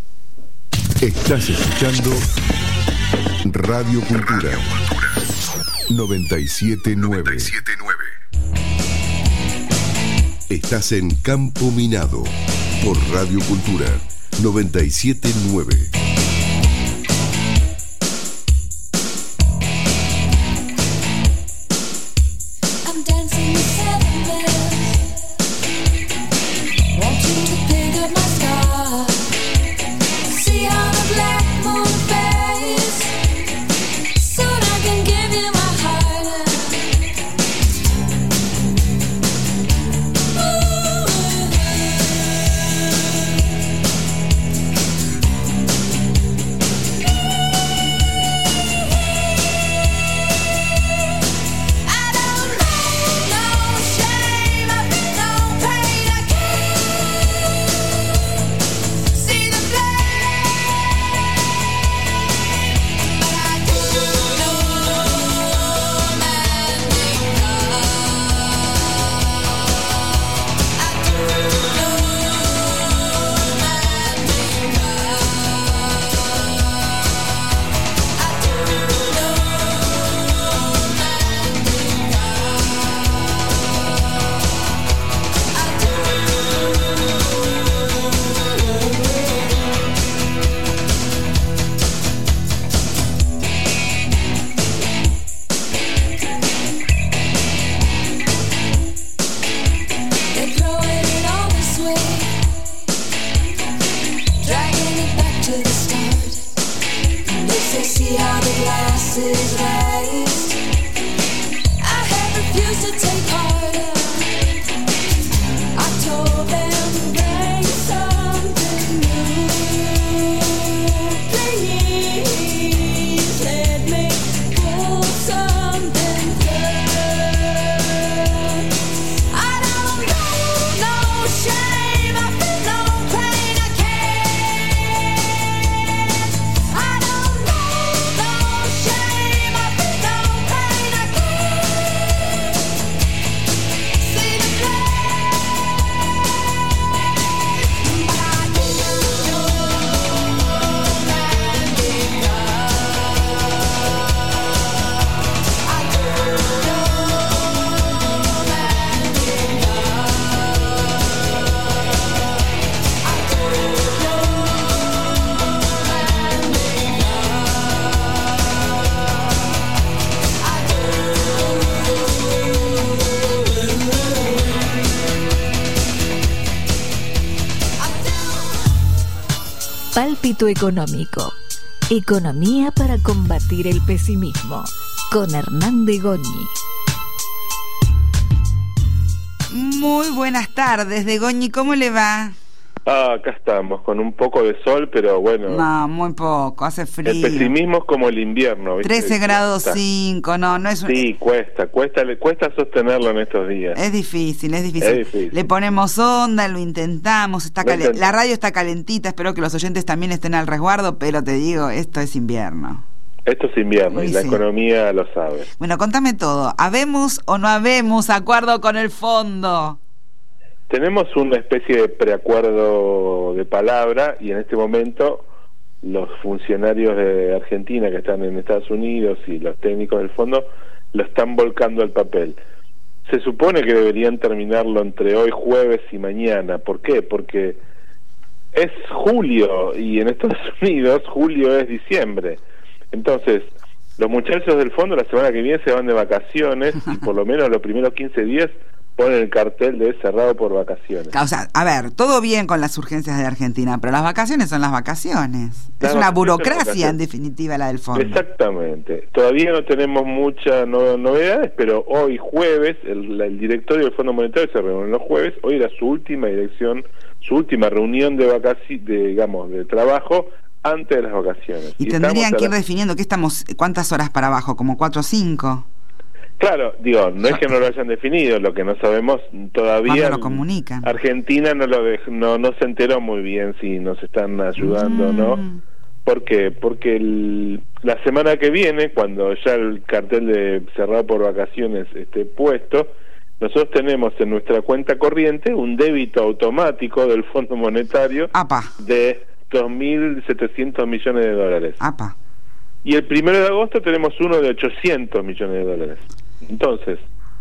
Estás escuchando Radio Cultura noventa y siete nueve. Estás en Campo Minado por Radio Cultura noventa y siete nueve. I'm dancing with seven bells. Want you to pick up my scar. See how the black moon fades. Soon I can give you my heart. I don't know, no Pálpito Económico. Economía para combatir el pesimismo. Con Hernán de Goñi. Muy buenas tardes, de Goñi, ¿cómo le va? Ah, acá estamos, con un poco de sol, pero bueno. No, muy poco, hace frío. El pesimismo es como el invierno, ¿viste? trece grados cinco, no, no es un... Sí, cuesta, cuesta, le cuesta sostenerlo en estos días. Es difícil, es difícil. Es difícil. Le ponemos onda, lo intentamos, está Lo calen- intent- la radio está calentita, espero que los oyentes también estén al resguardo, pero te digo, esto es invierno. Esto es invierno y Sí, la sí. economía lo sabe. Bueno, contame todo, ¿habemos o no habemos acuerdo con el fondo? Tenemos una especie de preacuerdo de palabra y en este momento los funcionarios de Argentina que están en Estados Unidos y los técnicos del fondo lo están volcando al papel. Se supone que deberían terminarlo entre hoy jueves y mañana. ¿Por qué? Porque es julio y en Estados Unidos julio es diciembre. Entonces, los muchachos del fondo la semana que viene se van de vacaciones y por lo menos los primeros quince días ponen el cartel de cerrado por vacaciones. O sea, a ver, todo bien con las urgencias de Argentina, pero las vacaciones son las vacaciones. Las es una vacaciones son burocracia, vacaciones. en definitiva, la del fondo. Exactamente. Todavía no tenemos muchas no- novedades, pero hoy jueves el, el directorio del Fondo Monetario se reúne los jueves. Hoy era su última dirección, su última reunión de vacaciones, de, digamos, de trabajo antes de las vacaciones. Y, Y tendrían estamos que ir a la- definiendo que estamos, ¿cuántas horas para abajo? ¿Como cuatro o cinco? Claro, digo, no es que no lo hayan definido, lo que no sabemos todavía. ¿Cuándo lo comunican? Argentina no lo dej- no no se enteró muy bien si nos están ayudando o Mm. no. ¿Por qué? Porque el- la semana que viene, cuando ya el cartel de cerrado por vacaciones esté puesto, nosotros tenemos en nuestra cuenta corriente un débito automático del Fondo Monetario de dos mil setecientos millones de dólares. Apa. Y el primero de agosto tenemos uno de ochocientos millones de dólares. Entonces,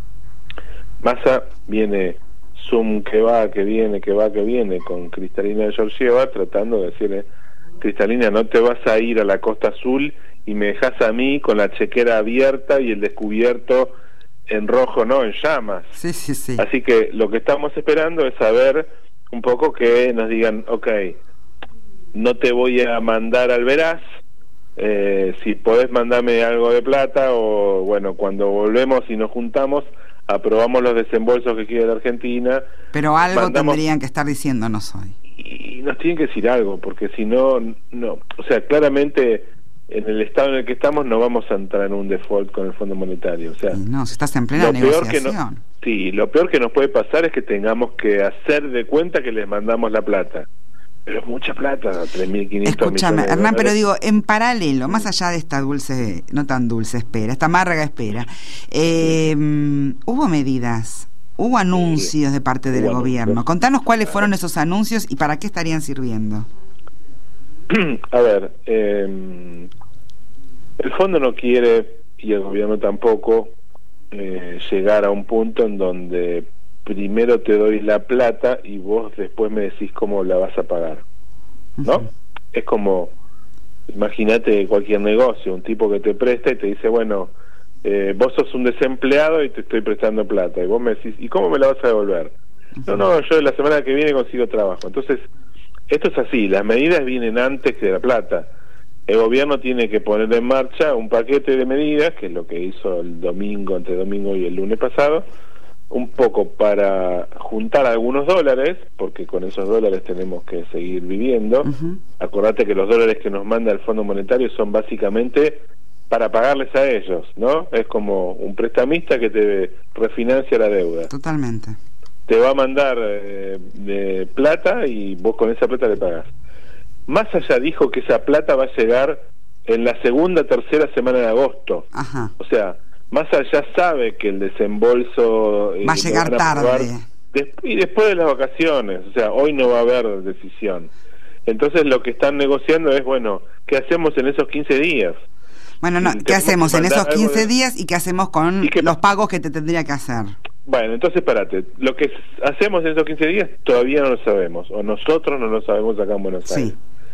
Massa viene, Zoom que va, que viene, que va, que viene, con Cristalina Georgieva, tratando de decirle, Cristalina, no te vas a ir a la Costa Azul y me dejas a mí con la chequera abierta y el descubierto en rojo, no, en llamas. Sí, sí, sí. Así que lo que estamos esperando es saber un poco que nos digan, ok, no te voy a mandar al veraz, eh, si podés mandarme algo de plata o bueno, cuando volvemos y nos juntamos aprobamos los desembolsos que quiere la Argentina. Pero algo mandamos- tendrían que estar diciéndonos hoy. y nos tienen que decir algo, porque si no, no, o sea, claramente en el estado en el que estamos no vamos a entrar en un default con el Fondo Monetario, o sea, No, si estás en plena lo peor que negociación. no, sí, lo peor que nos puede pasar es que tengamos que hacer de cuenta que les mandamos la plata. Pero es mucha plata, tres mil quinientos Escúchame, millones de Hernán, pero dólares. digo, en paralelo, más allá de esta dulce, no tan dulce espera, esta amarga espera, eh, hubo medidas, hubo anuncios de parte del hubo gobierno. anuncios. Contanos cuáles fueron esos anuncios y para qué estarían sirviendo. A ver, eh, el fondo no quiere, y el gobierno tampoco, eh, llegar a un punto en donde primero te doy la plata y vos después me decís cómo la vas a pagar, ¿no? Es como, imagínate cualquier negocio, un tipo que te presta y te dice, bueno, eh, vos sos un desempleado y te estoy prestando plata, y vos me decís, ¿y cómo me la vas a devolver? No, no, yo la semana que viene consigo trabajo. Entonces, esto es así, las medidas vienen antes que la plata. El gobierno tiene que poner en marcha un paquete de medidas, que es lo que hizo el domingo, entre domingo y el lunes pasado, un poco para juntar algunos dólares, porque con esos dólares tenemos que seguir viviendo. Acordate que los dólares que nos manda el Fondo Monetario son básicamente para pagarles a ellos, ¿no? Es como un prestamista que te refinancia la deuda. Totalmente. Te va a mandar eh, de plata y vos con esa plata le pagás. Más allá dijo que esa plata va a llegar en la segunda, tercera semana de agosto. Ajá. O sea, más allá sabe que el desembolso eh, Va a lo llegar van aprobar tarde. des- y después de las vacaciones, o sea, hoy no va a haber decisión. Entonces lo que están negociando es, bueno, ¿qué hacemos en esos quince días? Bueno, no, Y ¿qué tenemos hacemos que en mandar esos algo quince de- días y qué hacemos con los pagos que te tendría que hacer? Bueno, entonces parate, lo que s- hacemos en esos quince días todavía no lo sabemos, o nosotros no lo sabemos acá en Buenos Aires.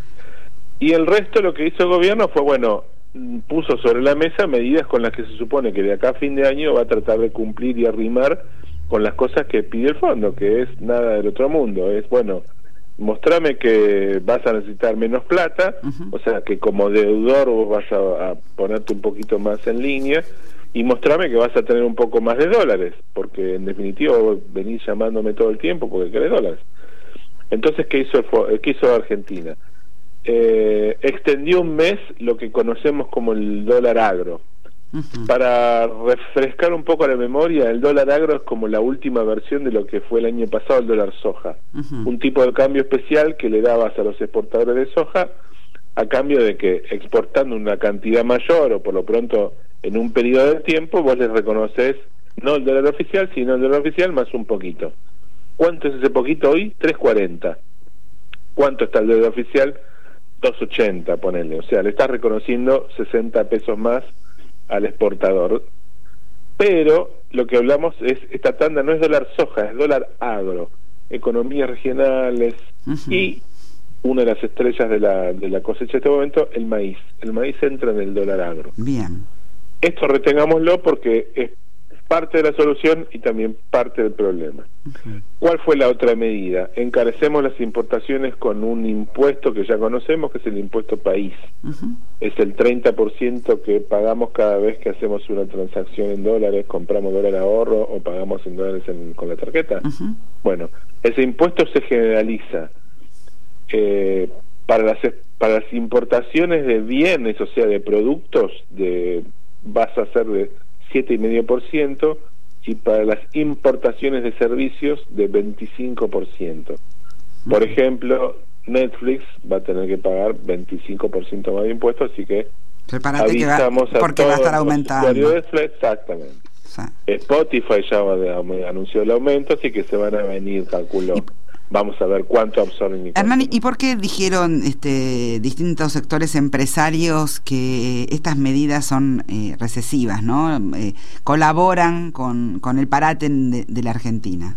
Y el resto lo que hizo el gobierno fue, bueno, mm, puso sobre la mesa medidas con las que se supone que de acá a fin de año va a tratar de cumplir y arrimar con las cosas que pide el fondo, que es nada del otro mundo, es, bueno, mostrame que vas a necesitar menos plata, uh-huh. o sea, que como deudor vos vas a, a ponerte un poquito más en línea, y mostrame que vas a tener un poco más de dólares, porque en definitiva vos venís llamándome todo el tiempo porque querés dólares. Entonces, ¿qué hizo, qué hizo Argentina? Eh, extendió un mes lo que conocemos como el dólar agro. Uh-huh. Para refrescar un poco la memoria, el dólar agro es como la última versión de lo que fue el año pasado el dólar soja. Uh-huh. Un tipo de cambio especial que le dabas a los exportadores de soja a cambio de que exportando una cantidad mayor o por lo pronto en un periodo de tiempo vos les reconoces no el dólar oficial sino el dólar oficial más un poquito. ¿Cuánto es ese poquito hoy? tres cuarenta. ¿Cuánto está el dólar oficial? dos ochenta, ponele. O sea, le estás reconociendo sesenta pesos más al exportador. Pero lo que hablamos es, esta tanda no es dólar soja, es dólar agro, economías regionales. Uh-huh. Y una de las estrellas de la, de la cosecha de este momento, el maíz. El maíz entra en el dólar agro. Bien. Esto retengámoslo porque es parte de la solución y también parte del problema. Uh-huh. ¿Cuál fue la otra medida? Encarecemos las importaciones con un impuesto que ya conocemos, que es el impuesto país. Uh-huh. Es el treinta por ciento que pagamos cada vez que hacemos una transacción en dólares, compramos dólar ahorro o pagamos en dólares en, con la tarjeta. Uh-huh. Bueno, ese impuesto se generaliza eh, para las para las importaciones de bienes, o sea, de productos, de vas a ser de siete coma cinco por ciento y para las importaciones de servicios de veinticinco por ciento. Por ejemplo, Netflix va a tener que pagar veinticinco por ciento más de impuestos, así que prepárate avisamos que va, porque a va a estar aumentando. De Netflix, exactamente. Sí. Spotify ya va de, anunció el aumento, así que se van a venir, calculo. Y, vamos a ver cuánto absorben. Hernán, ¿y por qué dijeron este, distintos sectores empresarios que estas medidas son eh, recesivas, ¿no? Eh, colaboran con, con el parate de, de la Argentina.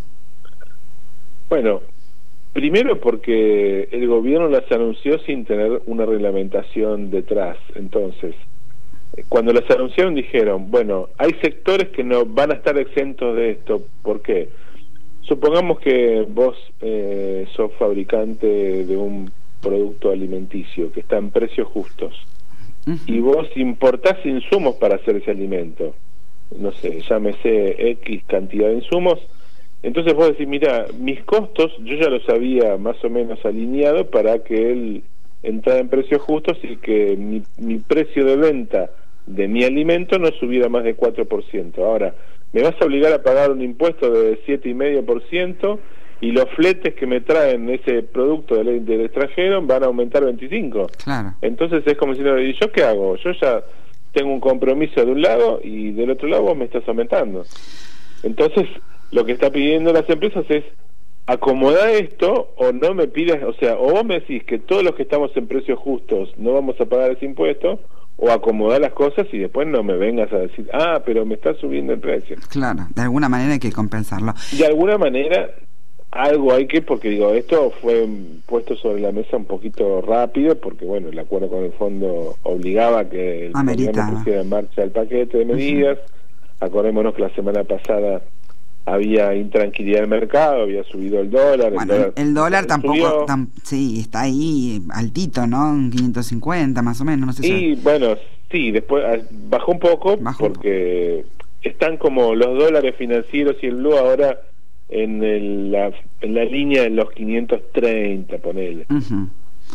Bueno, primero porque el gobierno las anunció sin tener una reglamentación detrás. Entonces, cuando las anunciaron dijeron, bueno, hay sectores que no van a estar exentos de esto. ¿Por qué? Supongamos que vos eh, sos fabricante de un producto alimenticio que está en precios justos. Uh-huh. Y vos importás insumos para hacer ese alimento. No sé, llámese X cantidad de insumos. Entonces vos decís, mira, mis costos yo ya los había más o menos alineado para que él entrara en precios justos y que mi, mi precio de venta de mi alimento no subiera más de cuatro por ciento. Ahora, me vas a obligar a pagar un impuesto de siete coma cinco por ciento y los fletes que me traen ese producto del, del extranjero van a aumentar veinticinco. Claro. Entonces es como si, ¿y yo qué hago? Yo ya tengo un compromiso de un lado y del otro lado vos me estás aumentando. Entonces, lo que está pidiendo las empresas es acomodar esto o no me pidas, o sea, o vos me decís que todos los que estamos en precios justos no vamos a pagar ese impuesto, o acomodar las cosas y después no me vengas a decir, ah, pero me está subiendo el precio. Claro, de alguna manera hay que compensarlo. De alguna manera, algo hay que, porque digo, esto fue puesto sobre la mesa un poquito rápido, porque bueno, el acuerdo con el fondo obligaba que el gobierno pusiera en marcha el paquete de medidas. Uh-huh. Acordémonos que la semana pasada había intranquilidad en el mercado, había subido el dólar. Bueno, el dólar, el dólar tampoco, tam, sí, está ahí altito, ¿no? En quinientos cincuenta más o menos, no sé. Y si... bueno, sí, después bajó un poco bajó porque un poco. Están como los dólares financieros y el blue ahora en, el, la, en la línea de los quinientos treinta, ponele. Uh-huh.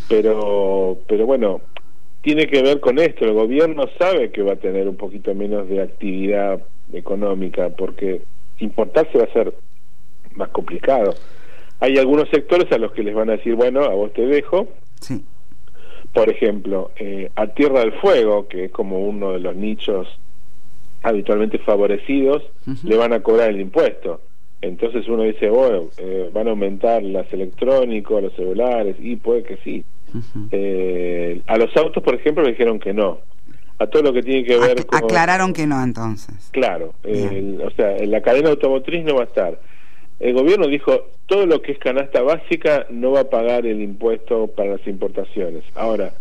Pero, pero bueno, tiene que ver con esto, el gobierno sabe que va a tener un poquito menos de actividad económica porque importarse va a ser más complicado. Hay algunos sectores a los que les van a decir, bueno, a vos te dejo. Sí. Por ejemplo, eh, a Tierra del Fuego, que es como uno de los nichos habitualmente favorecidos, uh-huh. le van a cobrar el impuesto. Entonces uno dice, bueno, eh, van a aumentar los electrónicos, los celulares, y puede que sí. Uh-huh. Eh, a los autos, por ejemplo, le dijeron que no. A todo lo que tiene que ver Ac- con... Aclararon que no, entonces. Claro, el, o sea, en la cadena automotriz no va a estar. El gobierno dijo, todo lo que es canasta básica no va a pagar el impuesto para las importaciones. Ahora,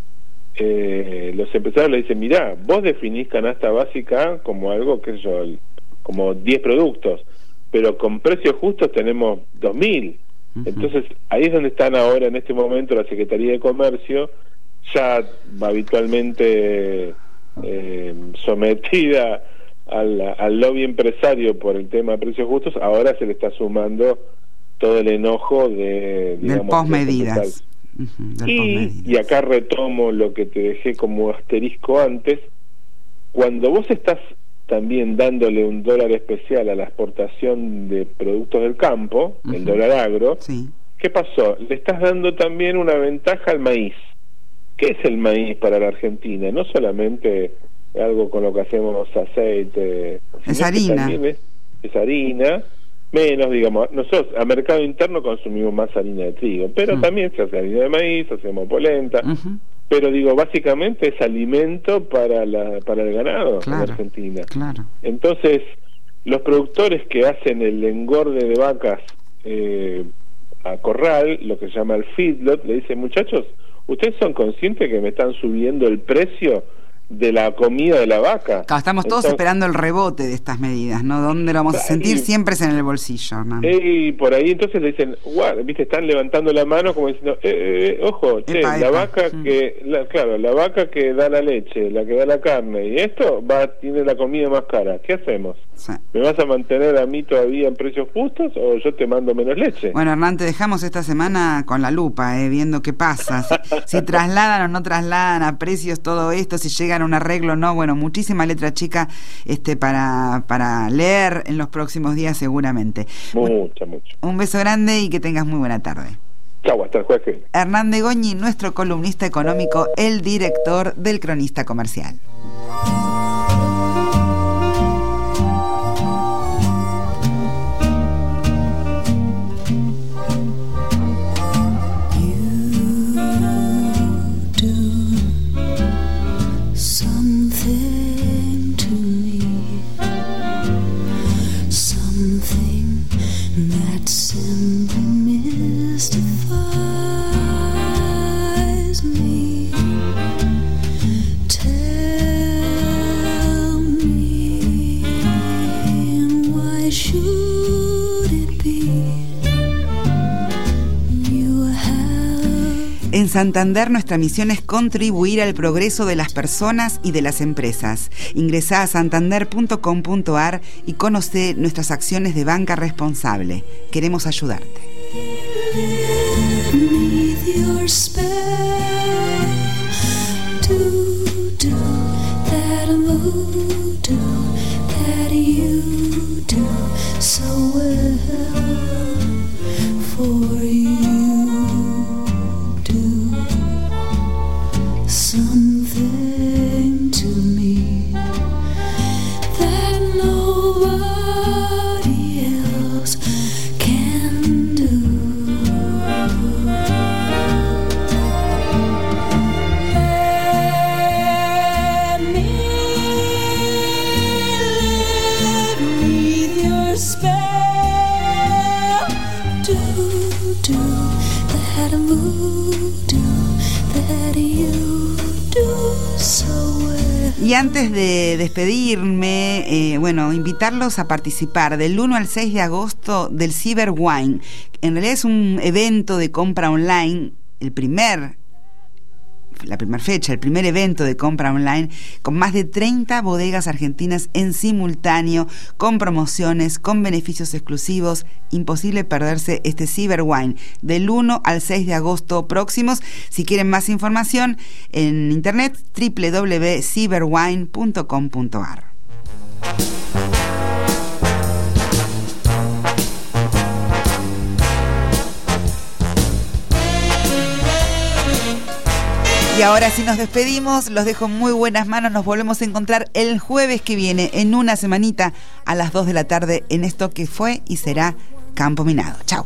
eh, los empresarios le dicen, mirá, vos definís canasta básica como algo, qué sé yo, como diez productos, pero con precios justos tenemos dos mil. Uh-huh. Entonces, ahí es donde están ahora en este momento la Secretaría de Comercio, ya habitualmente eh, sometida al, al lobby empresario por el tema de precios justos, ahora se le está sumando todo el enojo de, digamos, del posmedidas. Uh-huh, y, y acá retomo lo que te dejé como asterisco antes. Cuando vos estás también dándole un dólar especial a la exportación de productos del campo, uh-huh, el dólar agro, sí. ¿Qué pasó? Le estás dando también una ventaja al maíz. ¿Qué es el maíz para la Argentina? No solamente algo con lo que hacemos aceite, es harina. Es, es harina, menos, digamos, nosotros a mercado interno consumimos más harina de trigo, pero uh-huh, también se hace harina de maíz, hacemos polenta, uh-huh, pero digo, básicamente es alimento para la para el ganado, claro, en Argentina. Claro. Entonces, los productores que hacen el engorde de vacas eh, a corral, lo que se llama el feedlot, le dicen, muchachos, ¿ustedes son conscientes que me están subiendo el precio de la comida de la vaca? Claro, estamos todos Entonces, esperando el rebote de estas medidas, ¿no? ¿Dónde lo vamos a sentir? Y, siempre es en el bolsillo, Hernán. Y por ahí entonces le dicen, guau, viste, están levantando la mano como diciendo, eh, eh, ojo, che, epa, la epa. vaca mm. que, la, claro, la vaca que da la leche, la que da la carne, y esto va tiene la comida más cara, ¿qué hacemos? Sí. ¿Me vas a mantener a mí todavía en precios justos o yo te mando menos leche? Bueno, Hernán, te dejamos esta semana con la lupa, eh, viendo qué pasa, si, si trasladan o no trasladan a precios todo esto, si llegan a un arreglo o no. Bueno, muchísima letra chica este para, para leer en los próximos días seguramente. Mucha, mucha. Un beso grande y que tengas muy buena tarde. Chau, hasta el jueves que viene. Hernán de Goñi, nuestro columnista económico, el director del Cronista Comercial. En Santander nuestra misión es contribuir al progreso de las personas y de las empresas. Ingresá a santander punto com punto a r y conoce nuestras acciones de banca responsable. Queremos ayudarte. Something to me that nobody else can do. Let me live beneath your spell. Do, do that voodoo that you. Y antes de despedirme, eh, bueno, invitarlos a participar del uno al seis de agosto del Cyber Wine. En realidad es un evento de compra online, el primer, la primera fecha, el primer evento de compra online, con más de treinta bodegas argentinas en simultáneo, con promociones, con beneficios exclusivos. Imposible perderse este Cyber Wine del uno al seis de agosto próximos. Si quieren más información, en internet doble u doble u doble u punto cyber wine punto com punto a r. Y ahora sí nos despedimos, los dejo en muy buenas manos, nos volvemos a encontrar el jueves que viene, en una semanita, a las dos de la tarde, en esto que fue y será Campo Minado. Chao.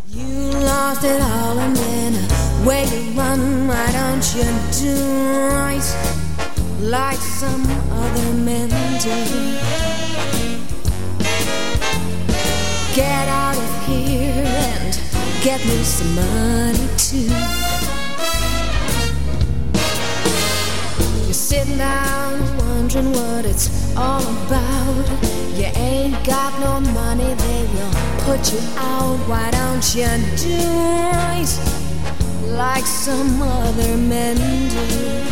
Sitting down one wondering what it's all about. You ain't got no money, they will put you out. Why don't you do right like some other men do?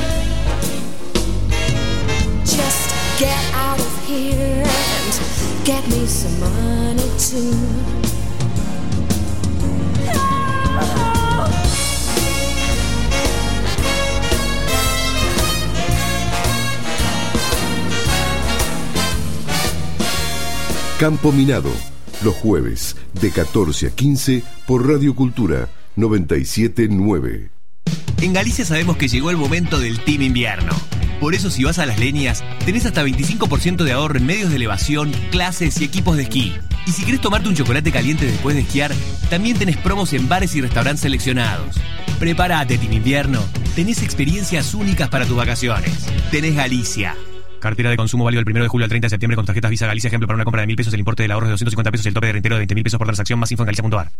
Just get out of here and get me some money too. Campo Minado, los jueves de catorce a quince por Radio Cultura noventa y siete nueve. En Galicia sabemos que llegó el momento del Team Invierno. Por eso si vas a Las Leñas, tenés hasta veinticinco por ciento de ahorro en medios de elevación, clases y equipos de esquí. Y si querés tomarte un chocolate caliente después de esquiar, también tenés promos en bares y restaurantes seleccionados. Prepárate, Team Invierno. Tenés experiencias únicas para tus vacaciones. Tenés Galicia. Cartera de consumo válido del primero de julio al treinta de septiembre con tarjetas Visa Galicia. Ejemplo, para una compra de mil pesos, el importe del ahorro es de doscientos cincuenta pesos y el tope de reintegro de veinte mil pesos por transacción. Más info en galicia punto a r.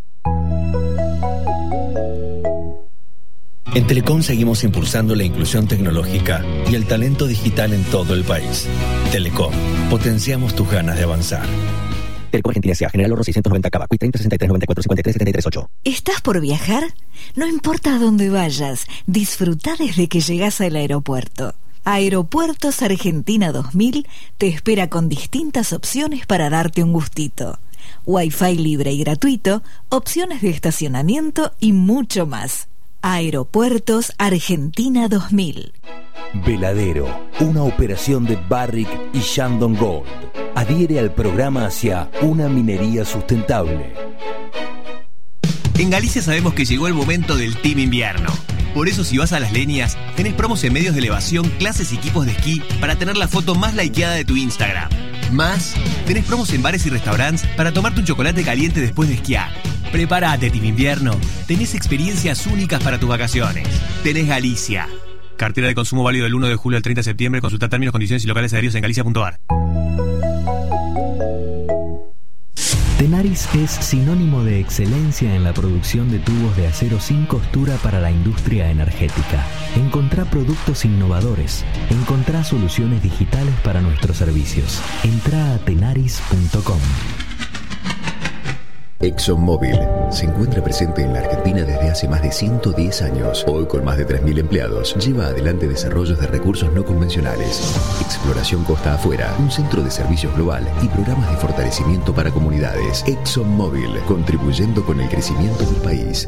En Telecom seguimos impulsando la inclusión tecnológica y el talento digital en todo el país. Telecom, potenciamos tus ganas de avanzar. Telecom Argentina S A, General Oro seiscientos noventa Cava, Q I treinta sesenta y tres noventa y cuatro cincuenta y tres setenta y tres ocho. ¿Estás por viajar? No importa a dónde vayas, disfruta desde que llegas al aeropuerto. Aeropuertos Argentina dos mil te espera con distintas opciones para darte un gustito. Wi-Fi libre y gratuito, opciones de estacionamiento y mucho más. Aeropuertos Argentina dos mil. Veladero, una operación de Barrick y Shandong Gold. Adhiere al programa hacia una minería sustentable. En Galicia sabemos que llegó el momento del Team Invierno. Por eso si vas a Las Leñas, tenés promos en medios de elevación, clases y equipos de esquí para tener la foto más likeada de tu Instagram. Más, tenés promos en bares y restaurantes para tomarte un chocolate caliente después de esquiar. Prepárate, Team Invierno. Tenés experiencias únicas para tus vacaciones. Tenés Galicia. Cartera de consumo válido del uno de julio al treinta de septiembre. Consulta términos, condiciones y locales adheridos en galicia punto a r. Tenaris es sinónimo de excelencia en la producción de tubos de acero sin costura para la industria energética. Encontrá productos innovadores. Encontrá soluciones digitales para nuestros servicios. Entrá a tenaris punto com. ExxonMobil se encuentra presente en la Argentina desde hace más de ciento diez años. Hoy, con más de tres mil empleados, lleva adelante desarrollos de recursos no convencionales, exploración costa afuera, un centro de servicios global y programas de fortalecimiento para comunidades. ExxonMobil, contribuyendo con el crecimiento del país.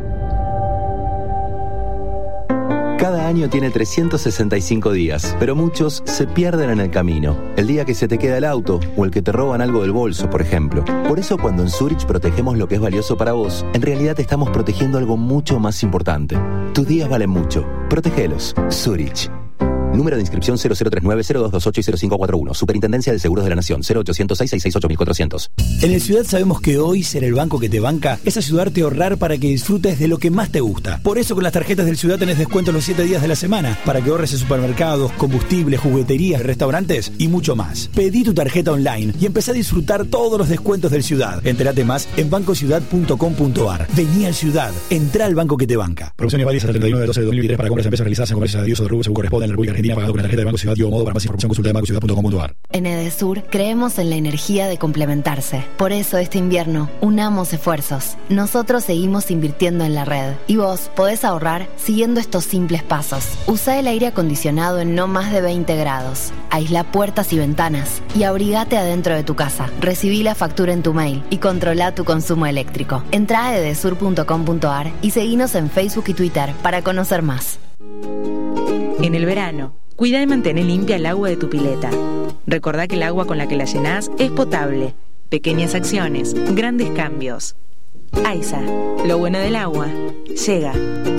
Cada año tiene trescientos sesenta y cinco días, pero muchos se pierden en el camino. El día que se te queda el auto o el que te roban algo del bolso, por ejemplo. Por eso cuando en Zurich protegemos lo que es valioso para vos, en realidad estamos protegiendo algo mucho más importante. Tus días valen mucho. Protégelos. Zurich. Número de inscripción cero cero tres nueve cero dos dos ocho y cero cinco cuatro uno. Superintendencia de Seguros de la Nación. cero ochocientos seis seiscientos sesenta y ocho mil cuatrocientos. En el Ciudad sabemos que hoy ser el banco que te banca es ayudarte a ahorrar para que disfrutes de lo que más te gusta. Por eso con las tarjetas del Ciudad tenés descuento los siete días de la semana para que ahorres en supermercados, combustibles, jugueterías, restaurantes y mucho más. Pedí tu tarjeta online y empezá a disfrutar todos los descuentos del Ciudad. Entérate más en banco ciudad punto com punto a r. Vení al Ciudad. Entrá al banco que te banca. Promociones válidas hasta el treinta y uno de doce de dos mil veintitrés para compras y empresas realizadas en comercios adiós o de rubro según corresponde en la República Argentina pagado con la tarjeta de Banco Ciudad y o modo. Para más información consulta de banco ciudad punto com punto a r. En Edesur creemos en la energía de complementarse. Por eso este invierno unamos esfuerzos. Nosotros seguimos invirtiendo en la red y vos podés ahorrar siguiendo estos simples pasos. Usa el aire acondicionado en no más de veinte grados. Aísla puertas y ventanas y abrigate adentro de tu casa. Recibí la factura en tu mail y controla tu consumo eléctrico. Entrá a edesur punto com punto a r y seguinos en Facebook y Twitter para conocer más. En el verano, cuida y mantén limpia el agua de tu pileta. Recordá que el agua con la que la llenás es potable. Pequeñas acciones, grandes cambios. AISA, lo bueno del agua, llega.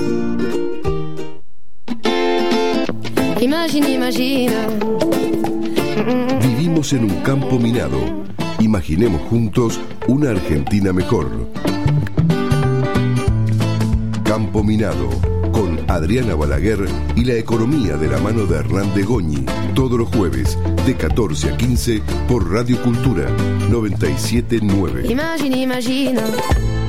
Imagina, imagina. Vivimos en un campo minado. Imaginemos juntos una Argentina mejor. Campo Minado, con Adriana Balaguer y la economía de la mano de Hernán de Goñi. Todos los jueves, de catorce a quince, por Radio Cultura noventa y siete nueve. Imagina, imagina.